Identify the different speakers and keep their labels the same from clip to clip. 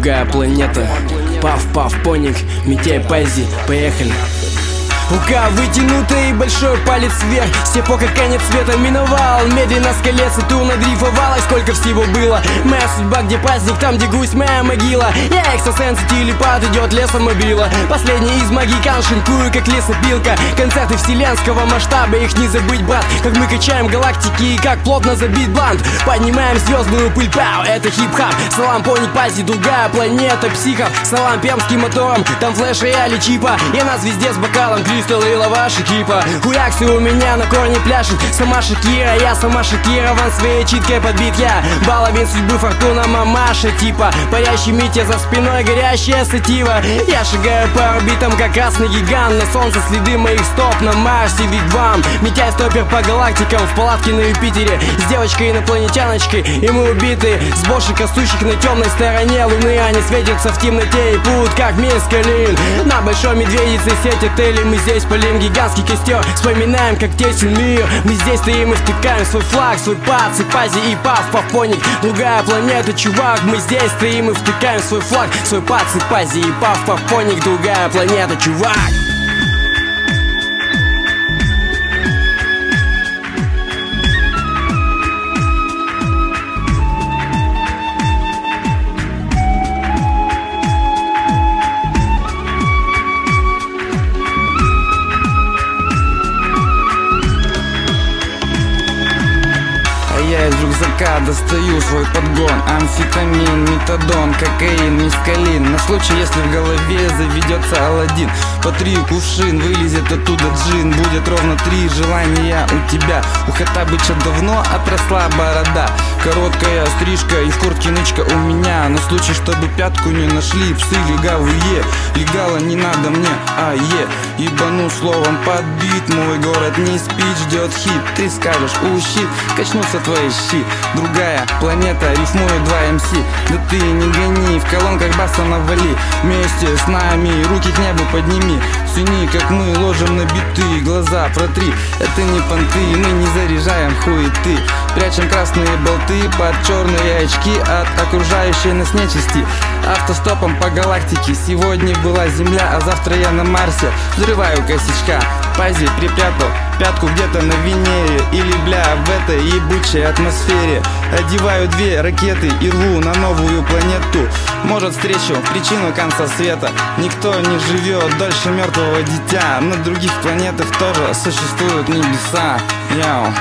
Speaker 1: другая планета. Пав-пав, поник, Митяй Пази, поехали. Рука вытянутая и большой палец вверх. С тех пор, как конец света миновал, медленно с колец и тур надрифовалось. Сколько всего было. Моя судьба, где праздник, там, где грусть, моя могила. Я экстрасенс и телепат, идет лесом мобила. Последний из магикан, шинкую, как лесопилка. Концерты вселенского масштаба, их не забыть, брат. Как мы качаем галактики и как плотно забит блант. Поднимаем звездную пыль, пау, это хип-хап. Салам, поник, Пази, другая планета психов. Салам пермским мотором, там флеш, рояли, чипа. И нас везде с бокалом, кристалл и лаваш и кипа. Хуяксы у меня на корне пляшет. Сама Шакира, я сама шокирован своей читкой подбит я. Баловин судьбы, фортуна, мамаша типа. Парящий Митя за спиной, горящая сатива. Я шагаю по орбитам, как красный гигант. На солнце следы моих стоп, на Марсе вигвам. Митяй стопер по галактикам, в палатке на Юпитере. С девочкой-инопланетяночкой, и мы убиты. С бошек, растущих на темной стороне луны. Они светятся в темноте и плывут, как мискалин. На большой медведице сеть отелей. Мы здесь полим гигантский костер. Вспоминаем, как тесен мир. Мы здесь стоим и втыкаем свой флаг, свой Пази, Пази и Пав-пав, поник. Другая планета, чувак. Мы здесь стоим и втыкаем свой флаг, свой Пази, Пази и Пав-пав, поник. Другая планета, чувак.
Speaker 2: Я из рюкзака достаю свой подгон. Амфетамин, метадон, кокаин, мискалин. На случай, если в голове заведется Аладдин. По 3 кувшин, вылезет оттуда джин. Будет ровно 3 желания у тебя. У Хаттабыча давно отросла борода. Короткая стрижка и в куртке нычка у меня. На случай, чтобы пятку не нашли псы легавые. Легала не надо мне, ебану словом подбит. Мой город не спит, ждет хит. Ты скажешь, щит, качнутся твои щи. Другая планета, рифмует 2 МС. Да ты не гони, в колонках баса навали. Вместе с нами, руки к небу подними. Цени, как мы ложим на биты. Глаза протри, это не понты. Мы не заряжаем хуеты. Прячем красные болты под черные очки от окружающей нас нечисти. Автостопом по галактике. Сегодня была Земля, а завтра я на Марсе. Взрываю косячка, Пази припрятал пятку где-то на Венере. Или бля, в этой ебучей атмосфере. Одеваю 2 ракеты и рву на новую планету. Может, встречу причину конца света. Никто не живет дольше мертвого дитя. На других планетах тоже существуют небеса. Яу.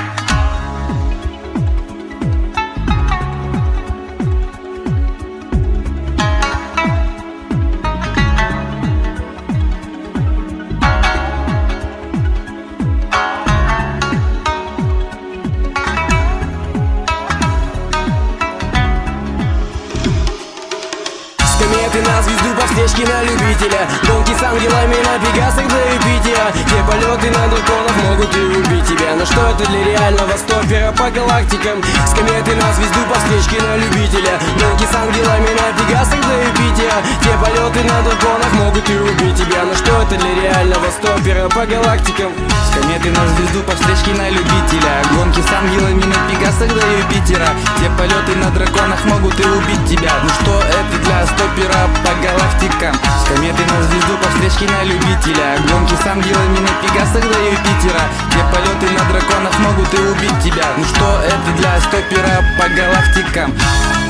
Speaker 1: Кометы на звезду, по встречке на любителя. Гонки с ангелами на Пегасах до Юпитера. Те полеты на драконах могут и убить тебя. Но что это для реального стопера по галактикам? С кометы на звезду, по встречке на любителя. Гонки с ангелами на Пегасах до Юпитера. Те полеты на драконах могут и убить тебя. Но что это для реального стопера по галактикам?
Speaker 2: С кометы на звезду, по встречке на любителя. Гонки с ангелами на Пегасах до Юпитера. Те полеты на драконах могут и убить тебя. Ну что это для стопера по галактикам? С кометы на звезду, по встречке на любителя. Гонки с ангелами на Пегасах до Юпитера. Те полеты на драконах могут и убить тебя. Ну что это для стопера по галактикам?